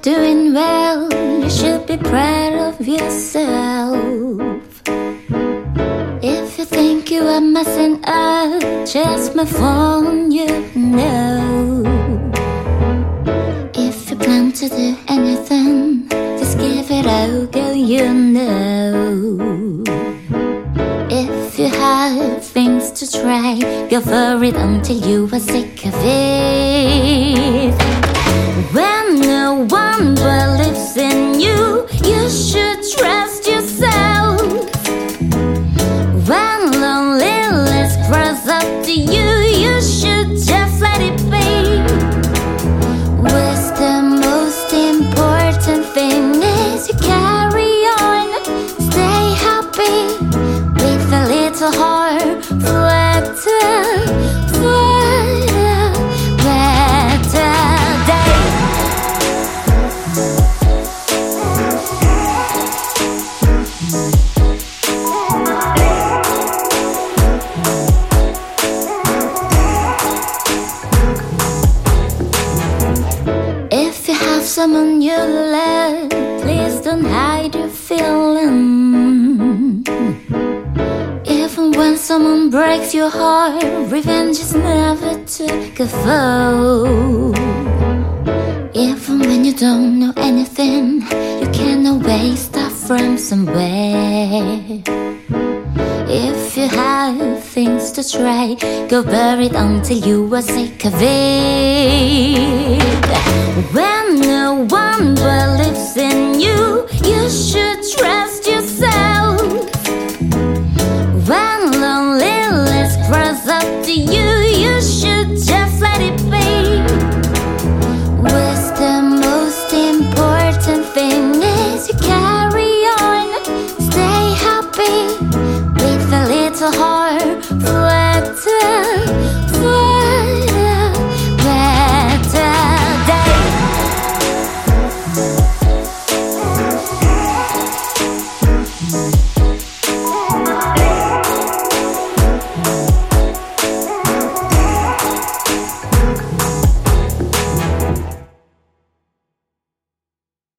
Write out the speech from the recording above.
doing well, you should be proud of yourself. If you think you are messing up, just move on, you know. If you plan to do anything, just give it a go, you know. If you have things to try, go for it until you are sick of it. When no one believes in you, you should trust yourself. When loneliness crawls up to you, you should just let it be. What's the most important thing is you carry on, stay happy with a little heart for a better day. If you have someone you love, please don't hide your feelings. Even when someone breaks your heart, revenge is never took a foe. Even when you don't know anything, you can always start from somewhere. If you have things to try, go bury it until you are sick of it. When no one believes in you, you should trust